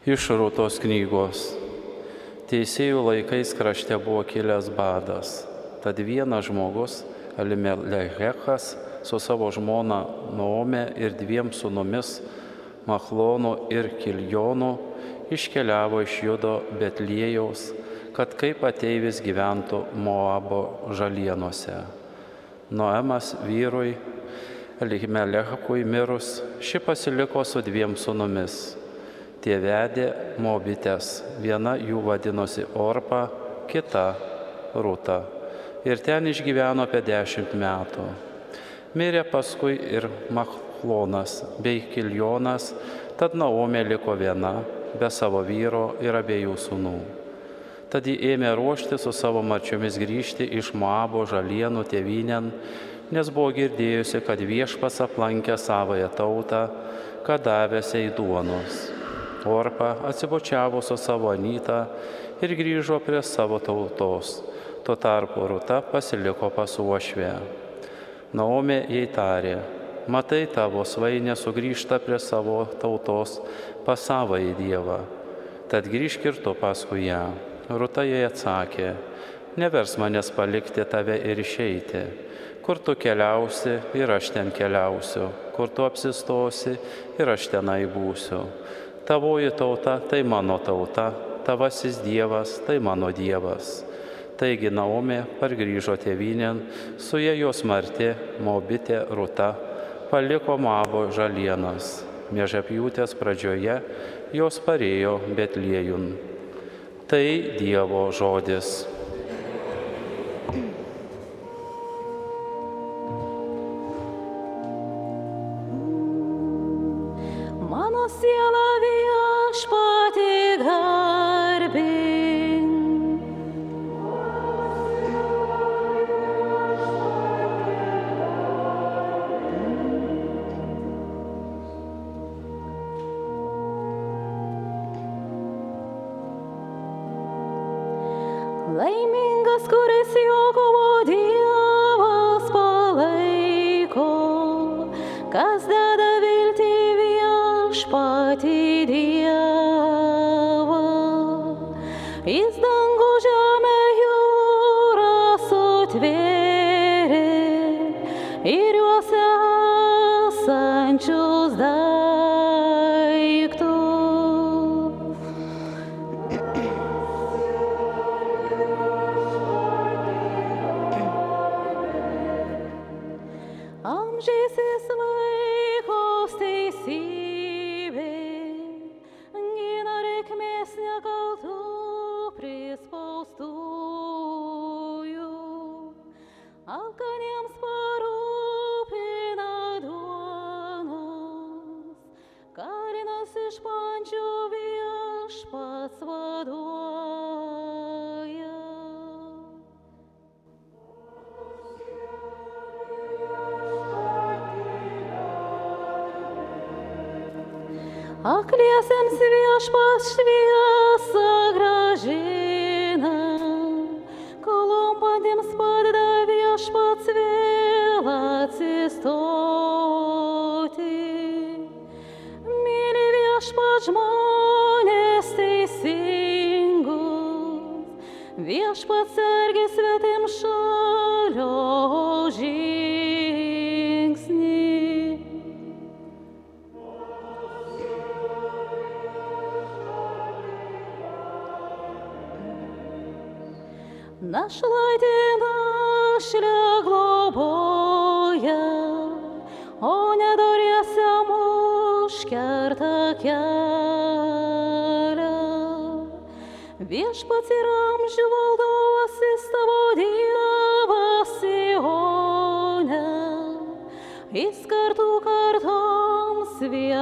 Iš Rūtos knygos. Teisėjų laikais krašte buvo kilęs badas. Tad vienas žmogus, Elimelechas, su savo žmona Naome ir 2 sūnumis, Machlonu ir Kiljonu, iškeliavo iš Judo Betliejaus, kad kaip ateivis gyventų Moabo žalienuose. Noemas vyrui Elimelechui mirus, ši pasiliko su 2 sūnumis. Tie vedė moabites, viena jų vadinosi Orpa, kita Rūta. Ir ten išgyveno apie 10 metų. Mirė paskui ir Machlonas bei Kiljonas, tad Naomė liko viena, be savo vyro ir abiejų sūnų. Tad ji ėmė ruošti su savo marčiomis grįžti iš Moabo žalienų tėvynėn, nes buvo girdėjusi, kad Viešpats aplankė savąją tautą, kad davęs jai duonos. Orpa atsibučiavo su savo anyta ir grįžo prie savo tautos. Tuo tarpu Rūta pasiliko pas uošvę. Naomė jai tarė: matai, tavo svainė sugrįžta prie savo tautos pas savąjį Dievą. Tad grįžk ir tu paskui ją. Rūta jai atsakė: nevers manęs palikti tave ir išeiti. Kur tu keliausi, ir aš ten keliausiu. Kur tu apsistosi, ir aš tenai būsiu. Tavoji tauta tai mano tauta, tavasis Dievas tai mano Dievas. Taigi Naomė pargrįžo tėvynėn, su ja jos martė Moabitė Rūta, paliko Moabo žalienas. Miežapjūtės pradžioje jos parėjo Betliejun. Tai Dievo žodis. Mano siela Viešpatį garbink. Laimingas, kuris Jakobo Dievas palaiko, kas deda viltį Viešpatį Dievą. Jis dangų žemę jūrą sutvėrė ir juose esančius daiktus. Amžiais jis laikos teisybė, gina reikmės nekaltų prispaustųjų. Alkaniems parūpina duonos, karinas iš pančių Viešpats vaduoja. Akliesiems Viešpats šviesą grąžina, klumpantiems padeda Viešpats vėl atsistoti. Myli Viešpats žmonės teisingus, Viešpats sergi svetimšalio žingsnį. Našlaitė našlę globoja, o nedoriesiam užkerta kelią. Viešpats yra amžių valdovas, jis tavo Dievas Sione, jis kartų kartoms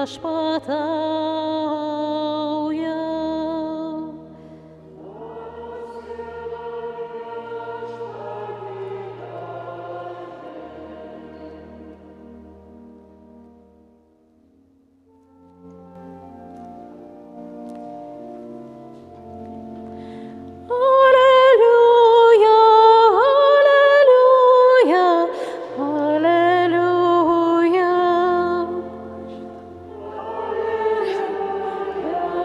viešpatauja. Alleluia, alleluia, alleluia.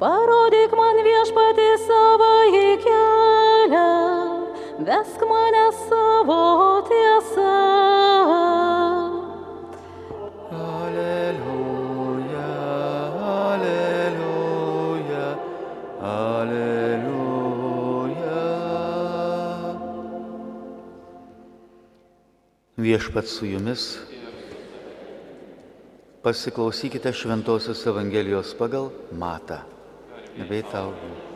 Parodyk man Viešpatie savąjį kelią, vesk mane savo tiesą. Alleluja, alleluja, alleluja. Viešpats su jumis. Pasiklausykite Šventosios Evangelijos pagal Matą. Bei tau.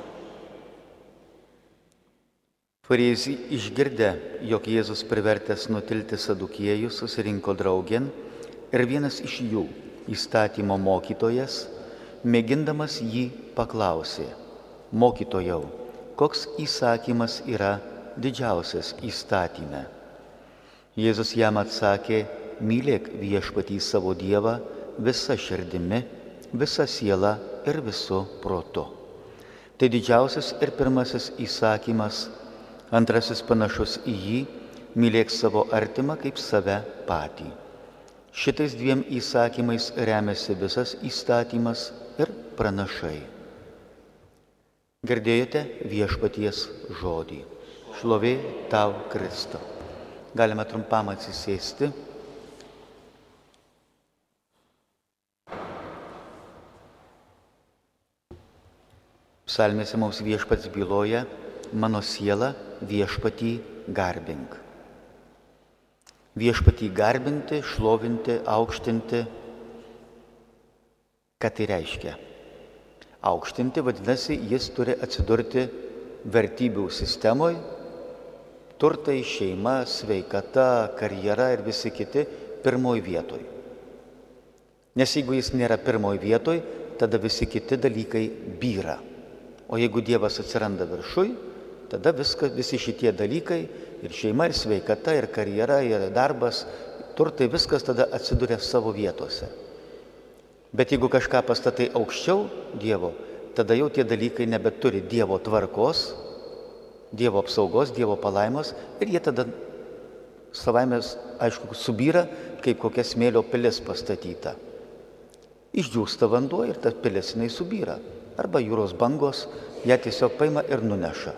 Fariziejai išgirdę, jog Jėzus privertęs nutilti sadukiejų, susirinko draugėn ir vienas iš jų, įstatymo mokytojas, mėgindamas jį paklausė: Mokytojau, koks įsakymas yra didžiausias įstatyme? Jėzus jam atsakė: Mylėk Viešpatį savo Dievą visa širdimi, visa siela ir visu protu. Tai didžiausias ir pirmasis įsakymas, antrasis panašus į jį: mylėk savo artimą kaip save patį. Šitais dviem įsakymais remiasi visas įstatymas ir pranašai. Girdėjote Viešpaties žodį. Šlovė tau, Kristau. Galime trumpam atsisėsti. Psalmėse mums Viešpats byloja: mano siela Viešpatį garbink. Viešpatį garbinti, šlovinti, aukštinti. Ką tai reiškia? Aukštinti vadinasi, jis turi atsidurti vertybių sistemoje. Turtai, šeima, sveikata, karjera ir visi kiti pirmoj vietoj. Nes jeigu jis nėra pirmoj vietoj, tada visi kiti dalykai byra. O jeigu Dievas atsiranda viršuj, tada visi šitie dalykai, ir šeima, ir sveikata, ir karjera, ir darbas, turtai, viskas tada atsiduria savo vietose. Bet jeigu kažką pastatai aukščiau Dievo, tada jau tie dalykai nebeturi Dievo tvarkos, Dievo apsaugos, Dievo palaimos, ir jie tada savaime, aišku, subyra, kaip kokia smėlio pilis pastatyta. Išdžiūsta vanduo ir ta pilis jinai subyra. Arba jūros bangos ją tiesiog paima ir nuneša.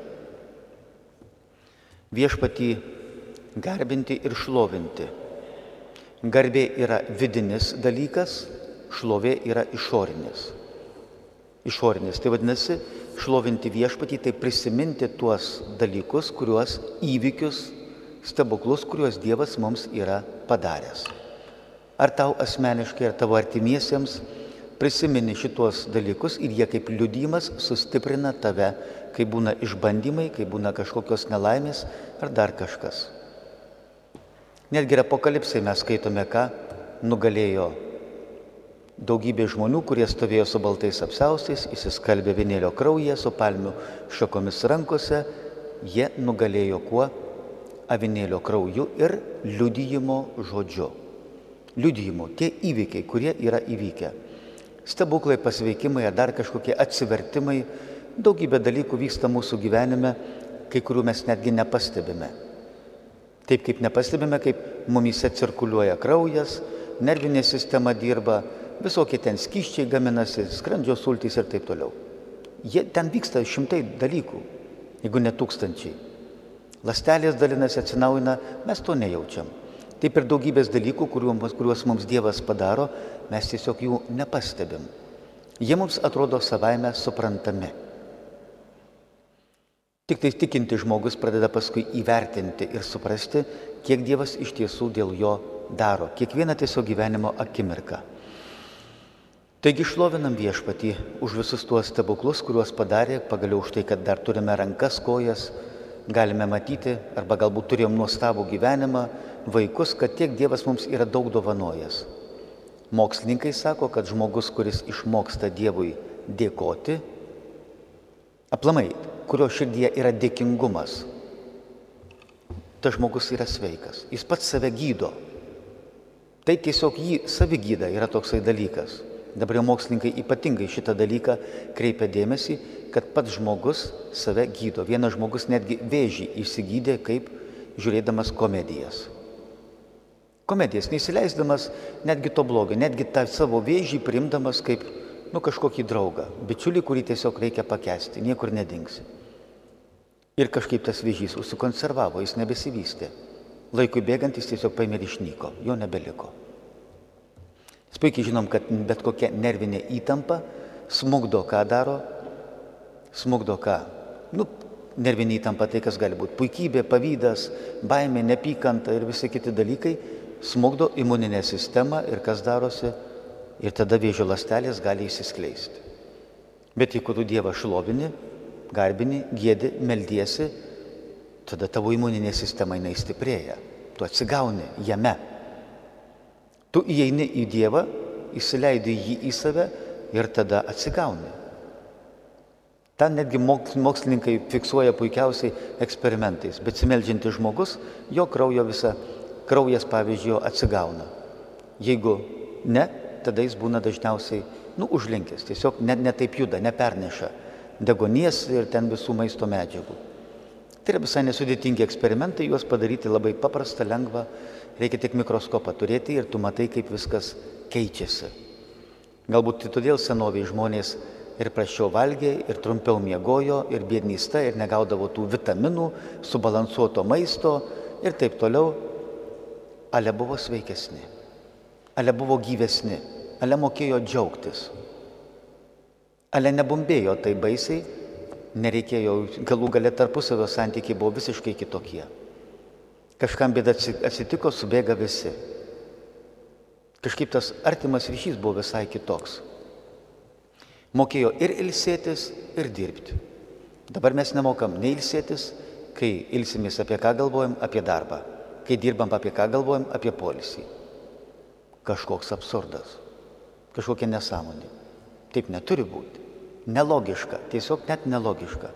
Viešpatį garbinti ir šlovinti. Garbė yra vidinis dalykas, šlovė yra išorinis. Išorinis, tai vadinasi, šlovinti Viešpatį, tai prisiminti tuos dalykus, įvykius, stebuklus, kuriuos Dievas mums yra padaręs. Ar tau asmeniškai, ar tavo artimiesiems prisimeni šitos dalykus ir jie kaip liudijimas sustiprina tave, kai būna išbandymai, kai būna kažkokios nelaimės ar dar kažkas. Netgi ir Apokalipsai mes skaitome, ką nugalėjo daugybė žmonių, kurie stovėjo su baltais apsiaustais, įsiskalbė avinėlio kraujyje, su palmių šakomis rankose. Jie nugalėjo kuo? Avinėlio krauju ir liudijimo žodžiu. Liudijimo, tie įvykiai, kurie yra įvykę. Stebuklai, pasveikimai ar dar kažkokie atsivertimai, daugybė dalykų vyksta mūsų gyvenime, kai kurių mes netgi nepastebime. Taip kaip nepastebime, kaip mumyse cirkuliuoja kraujas, nervinė sistema dirba, visokie ten skysčiai gaminasi, skrandžio sultys ir taip toliau. Ten vyksta šimtai dalykų, jeigu ne tūkstančiai. Ląstelės dalinasi, atsinaujina, mes to nejaučiam. Taip ir daugybės dalykų, kuriuos mums Dievas padaro, mes tiesiog jų nepastebim. Jie mums atrodo savaime suprantami. Tik tai tikinti žmogus pradeda paskui įvertinti ir suprasti, kiek Dievas iš tiesų dėl jo daro, kiekvieną tiesiog gyvenimo akimirką. Taigi šlovinam Viešpatį už visus tuos stebuklus, kuriuos padarė, pagaliau už tai, kad dar turime rankas, kojas, galime matyti, arba galbūt turėjom nuostabų gyvenimą, vaikus, kad tiek Dievas mums yra daug dovanojęs. Mokslininkai sako, kad žmogus, kuris išmoksta Dievui dėkoti, aplamai, kurio širdyje yra dėkingumas, tas žmogus yra sveikas, jis pats save gydo. Tai tiesiog jį savigyda yra toksai dalykas. Dabar jau mokslininkai ypatingai šitą dalyką kreipia dėmesį, kad pats žmogus save gydo. Vienas žmogus netgi vėžį išsigydė, kaip žiūrėdamas komedijas. Komedijas, neįsileisdamas netgi to blogio, netgi tą savo vėžį priimdamas kaip kažkokį draugą, bičiulį, kurį tiesiog reikia pakęsti, niekur nedingsi. Ir kažkaip tas vėžys užsikonservavo, jis nebesivystė. Laikui bėgant jis tiesiog paėmė ir išnyko, jo nebeliko. Mes puikiai žinom, kad bet kokia nervinė įtampa smugdo, ką daro, smugdo ką. Nervinė įtampa tai, kas gali būti puikybė, pavydas, baimė, nepykanta ir visi kiti dalykai, smugdo imuninę sistemą ir kas darosi, ir tada vėžio ląstelės gali įsiskleisti. Bet jeigu tu Dievą šlovini, garbini, giedi, meldiesi, tada tavo imuninė sistema jinai stiprėja. Tu atsigauni jame. Tu įeini į Dievą, įsileidi jį į save ir tada atsigauni. Ten netgi mokslininkai fiksuoja puikiausiai eksperimentais. Besimeldžiantis žmogus, jo kraujas, pavyzdžiui, jo atsigauna. Jeigu ne, tada jis būna dažniausiai užlinkęs, tiesiog ne taip juda, neperneša deguonies ir ten visų maisto medžiagų. Tai yra visai nesudėtingi eksperimentai, juos padaryti labai paprasta, lengva, reikia tik mikroskopą turėti ir tu matai, kaip viskas keičiasi. Galbūt todėl senoviai žmonės ir prasčiau valgė, ir trumpiau miegojo, ir biednysta, ir negaudavo tų vitaminų, subalansuoto maisto ir taip toliau. Ale buvo sveikesni, ale buvo gyvesni, ale mokėjo džiaugtis. Ale nebumbėjo tai baisiai, nereikėjo, galų gale tarpusavio santykiai buvo visiškai kitokie. Kažkam bėda atsitiko, subėga visi. Kažkaip tas artimas ryšys buvo visai kitoks. Mokėjo ir ilsėtis, ir dirbti. Dabar mes nemokam nei ilsėtis, kai ilsimės apie ką galvojam, apie darbą. Kai dirbam apie ką galvojam, apie poilsį. Kažkoks absurdas, kažkokia nesąmonė. Taip neturi būti. Nelogiška, tiesiog net nelogiška.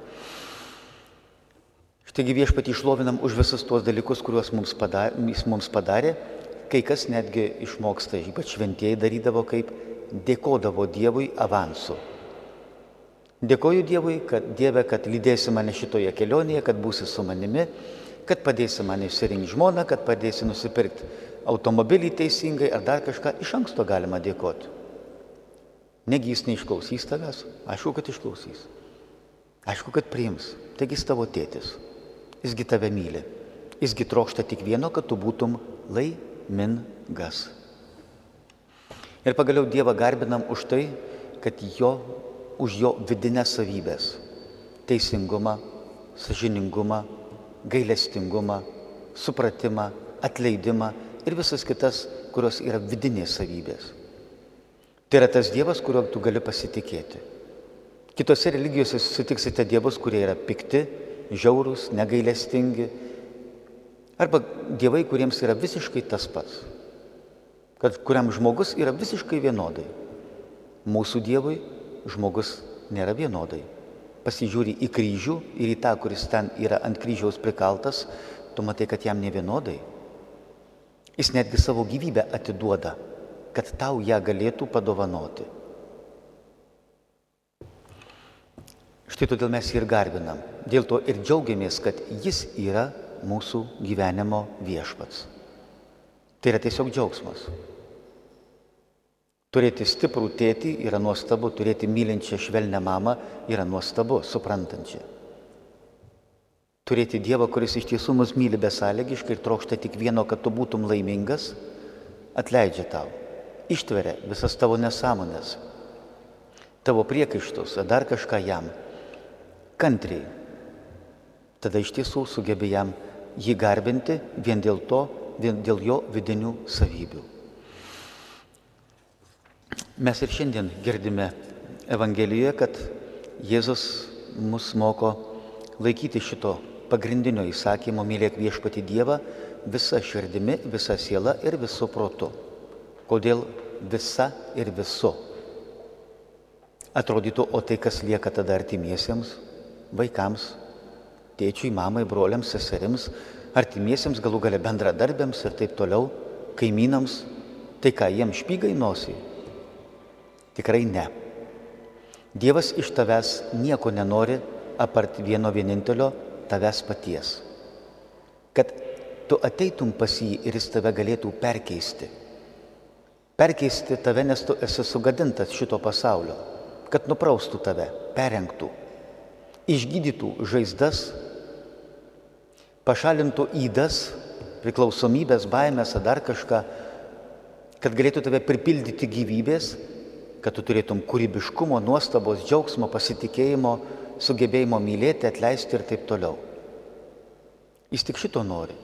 Štaigi Viešpatį šlovinam už visus tuos dalykus, kuriuos jis mums padarė. Kai kas netgi išmoksta, ypač šventieji darydavo, kaip dėkodavo Dievui avansu. Dėkoju Dievui, Dieve, kad lydėsi mane šitoje kelionėje, kad būsi su manimi, kad padėsi man išsirinkti žmoną, kad padėsi nusipirkti automobilį teisingai ar dar kažką. Iš anksto galima dėkoti. Negi jis neišklausys tavęs? Aišku, kad išklausys. Aišku, kad priims. Taigi jis tavo tėtis. Jisgi tave myli. Jisgi trokšta tik vieno, kad tu būtum laimingas. Ir pagaliau Dievą garbinam už tai, kad už jo vidinės savybės - teisingumą, sąžiningumą, gailestingumą, supratimą, atleidimą ir visas kitas, kurios yra vidinės savybės. Tai yra tas Dievas, kuriuo tu gali pasitikėti. Kitose religijose sutiksite dievus, kurie yra pikti, žiaurūs, negailestingi, arba dievai, kuriems yra visiškai tas pats, kuriam žmogus yra visiškai vienodai. Mūsų Dievui žmogus nėra vienodai. Pasižiūri į kryžių ir į tą, kuris ten yra ant kryžiaus prikaltas, tu matai, kad jam ne vienodai. Jis netgi savo gyvybę atiduoda, kad tau ją galėtų padovanoti. Štai todėl mes jį ir garbinam. Dėl to ir džiaugiamės, kad jis yra mūsų gyvenimo viešpats. Tai yra tiesiog džiaugsmas. Turėti stiprų tėtį yra nuostabu, turėti mylinčią švelnią mamą yra nuostabu, suprantančią. Turėti Dievą, kuris iš tiesų mus myli besąlygiškai ir trokšta tik vieno, kad tu būtum laimingas, atleidžia tau, ištveria visas tavo nesąmonės, tavo priekaištus, dar kažką jam, kantriai. Tada iš tiesų sugebi jam jį garbinti vien dėl jo vidinių savybių. Mes ir šiandien girdime Evangelijoje, kad Jėzus mus moko laikyti šito pagrindinio įsakymo: mylėk viešpatį Dievą visa širdimi, visa siela ir visu protu. Kodėl visa ir visu? Atrodytų, o tai kas lieka tada artimiesiems, vaikams, tėčiui, mamai, broliams, seserims, artimiesiems, galų gale bendradarbiams ir taip toliau, kaimynams, tai ką jiems špygai nosį? Tikrai ne. Dievas iš tavęs nieko nenori apart vieno vienintelio tavęs paties. Kad tu ateitum pas jį ir jis tave galėtų perkeisti. perkeisti tave, nes tu esi sugadintas šito pasaulio, kad nupraustų tave, perrengtų, išgydytų žaizdas, pašalintų ydas, priklausomybės, baimės ar dar kažką, kad galėtų tave pripildyti gyvybės, kad tu turėtum kūrybiškumo, nuostabos, džiaugsmo, pasitikėjimo, sugebėjimo mylėti, atleisti ir taip toliau. Jis tik šito nori.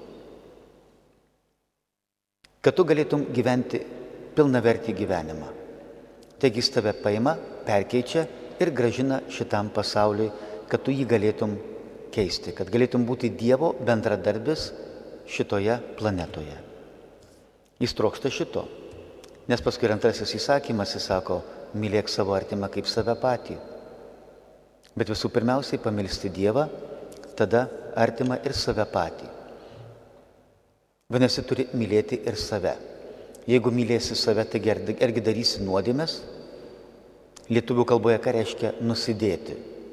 Kad tu galėtum gyventi pilnavertį gyvenimą. Taigi jis tave paima, perkeičia ir grąžina šitam pasauliui, kad tu jį galėtum keisti, kad galėtum būti Dievo bendradarbis šitoje planetoje. Jis trokšta šito. Nes paskui antrasis įsakymas, jis sako, mylėk savo artimą kaip save patį. Bet visų pirmiausiai pamilsti Dievą, tada artimą ir save patį. Vadinasi, turi mylėti ir save. Jeigu mylėsi save, tai argi darysi nuodėmes? Lietuvių kalboje ką reiškia nusidėti?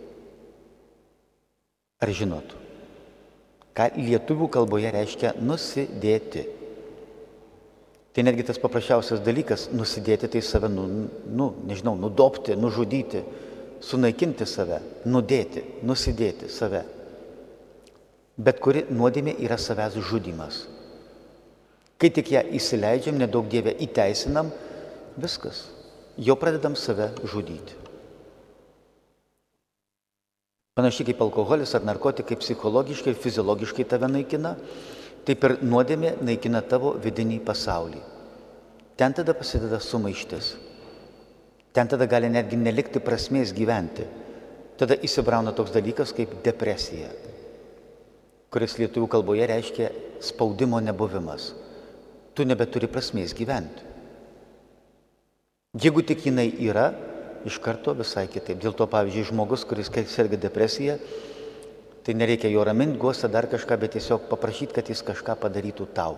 Ar žinot? Ką lietuvių kalboje reiškia nusidėti? Tai netgi tas paprasčiausias dalykas, nusidėti, tai save, nudobti, nužudyti, sunaikinti save, nudėti, nusidėti save. Bet kuri nuodėmė yra savęs žudymas. Kai tik ją įsileidžiam, nedaug Dieve įteisinam, viskas, jau pradedam save žudyti. Panašiai kaip alkoholis ar narkotikai psichologiškai ir fiziologiškai tave naikina, taip ir nuodėmė naikina tavo vidinį pasaulį. Ten tada prasideda sumaištis. Ten tada gali netgi nelikti prasmės gyventi. Tada įsibrauna toks dalykas kaip depresija, kuris lietuvių kalboje reiškia spaudimo nebuvimas. Tu nebeturi prasmės gyventi. Jeigu tik jinai yra, iš karto visai kitaip. Dėl to, pavyzdžiui, žmogus, kuris serga depresija, tai nereikia jo raminti, guosti dar kažką, bet tiesiog paprašyti, kad jis kažką padarytų tau.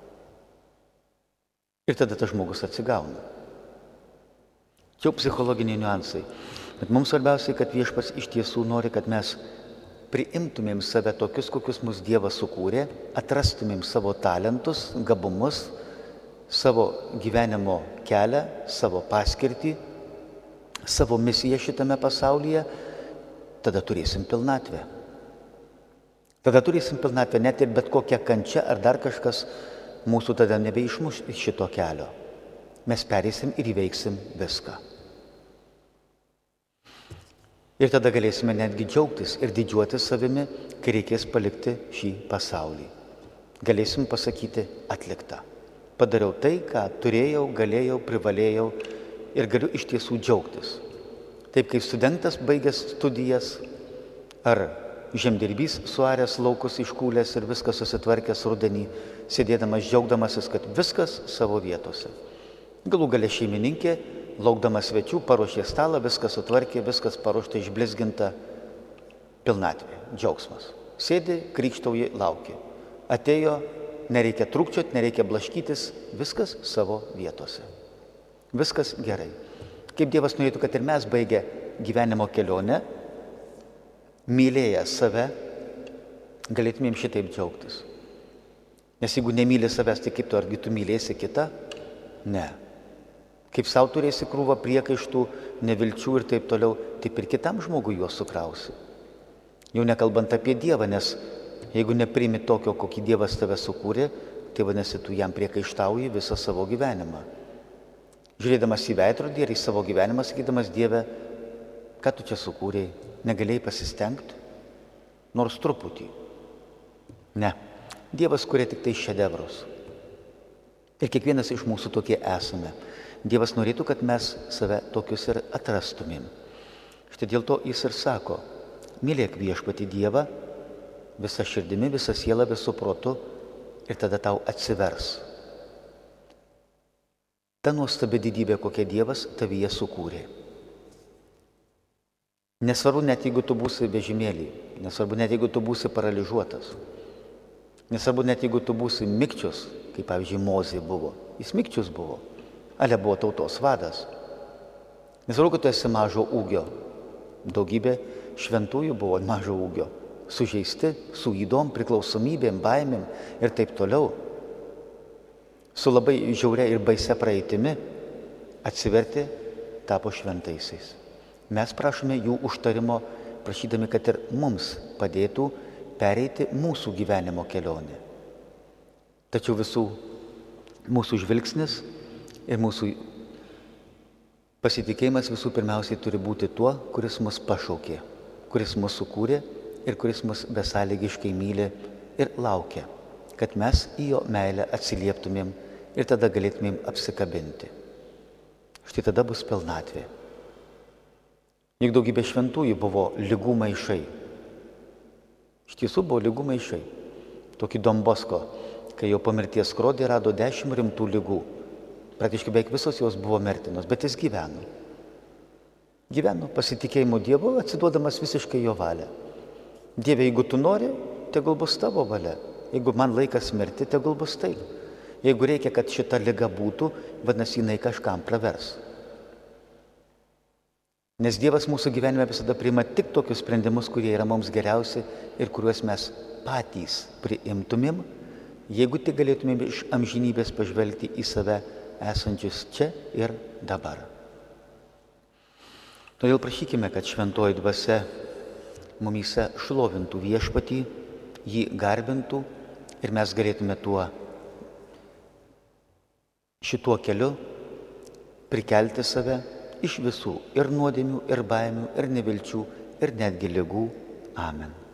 Ir tada tas žmogus atsigauna. Čia psichologiniai niuansai. Bet mums svarbiausiai, kad Viešpats iš tiesų nori, kad mes priimtumėm save tokius, kokius mus Dievas sukūrė, atrastumėm savo talentus, gabumus, savo gyvenimo kelią, savo paskirtį, savo misiją šitame pasaulyje, tada turėsim pilnatvę. Tada turėsim pilnatvę, net ir bet kokia kančia ar dar kažkas mūsų tada nebeišmuš iš šito kelio. Mes pereisim ir įveiksim viską. Ir tada galėsime netgi džiaugtis ir didžiuotis savimi, kai reikės palikti šį pasaulį. Galėsim pasakyti atlikta. Padariau tai, ką turėjau, galėjau, privalėjau ir galiu iš tiesų džiaugtis. Taip kaip studentas baigęs studijas ar žemdirbys suaręs laukus iškūlęs ir viskas susitvarkęs rudenį, sėdėdamas džiaugdamasis, kad viskas savo vietose. Galų gale šeimininkė, laukdamas svečių, paruošė stalą, viskas sutvarkė, viskas paruošta, išblizginta, pilnatvė, džiaugsmas. Sėdi, krykštauji, lauki. Atėjo, nereikia trūkčioti, nereikia blaškytis, viskas savo vietose. Viskas gerai. Kaip Dievas norėtų, kad ir mes baigę gyvenimo kelionę, mylėję save, galėtumėm šitaip džiaugtis. Nes jeigu nemyli savęs, tai kaip tu, argi tu mylėsi kitą? Ne. Kaip savo turėsi krūvą priekaištų, nevilčių ir taip toliau, taip ir kitam žmogui juos sukrausi. Jau nekalbant apie Dievą, nes jeigu nepriimi tokio, kokį Dievas tave sukūrė, tai vadinasi, tu jam priekaištauji visą savo gyvenimą. Žiūrėdamas į veidrodį ir į savo gyvenimą, sakydamas, Dieve, ką tu čia sukūrėjai, negalėjai pasistengti, nors truputį. Ne, Dievas kūrė tik tai šedevrus. Ir kiekvienas iš mūsų tokie esame. Dievas norėtų, kad mes save tokius ir atrastumėm. Štai dėl to jis ir sako, mylėk Viešpatį Dievą visą širdimi, visą sielą, visų protu ir tada tau atsivers. Ta nuostabi didybė, kokia Dievas tavyje sukūrė. Nesvarbu net jeigu tu būsi vežimėlį, nesvarbu net jeigu tu būsi paralyžiuotas, nesvarbu net jeigu tu būsi mikčius, kaip pavyzdžiui Mozė buvo, jis mikčius buvo, ale buvo tautos vadas. Nesvarbu, kad tu esi mažo ūgio, daugybė šventųjų buvo mažo ūgio, sužeisti, su ydom, priklausomybėm, baimėm ir taip toliau. su labai žiauria ir baisia praeitimi, atsivertė, tapo šventaisiais. Mes prašome jų užtarimo, prašydami, kad ir mums padėtų pereiti mūsų gyvenimo kelionę. Tačiau visų mūsų žvilgsnis ir mūsų pasitikėjimas visų pirmiausiai turi būti tuo, kuris mus pašaukė, kuris mus sukūrė ir kuris mus besąlygiškai myli ir laukia, kad mes į jo meilę atsilieptumėm ir tada galėtumėm apsikabinti. Štai tada bus pilnatvė. Juk daugybė šventųjų buvo ligų maišai. Iš tiesų buvo ligų maišai. Tokį Don Bosko, kai jo po mirties skrodė, rado 10 rimtų ligų. Praktiškai beveik visos jos buvo mirtinos, bet jis gyveno. Gyveno pasitikėjimu Dievu, atsiduodamas visiškai jo valią. Dieve, jeigu tu nori, tegul bus tavo valia. Jeigu man laikas mirti, tegul bus taip. Jeigu reikia, kad šita liga būtų, vadinasi, jinai kažkam pravers. Nes Dievas mūsų gyvenime visada priima tik tokius sprendimus, kurie yra mums geriausi ir kuriuos mes patys priimtumėm, jeigu tik galėtumėm iš amžinybės pažvelgti į save esančius čia ir dabar. Todėl prašykime, kad šventoji dvasia mumyse šlovintų viešpatį, jį garbintų ir mes galėtume šituo keliu prikelti save iš visų ir nuodėmių, ir baimių, ir nevilčių, ir netgi ligų. Amen.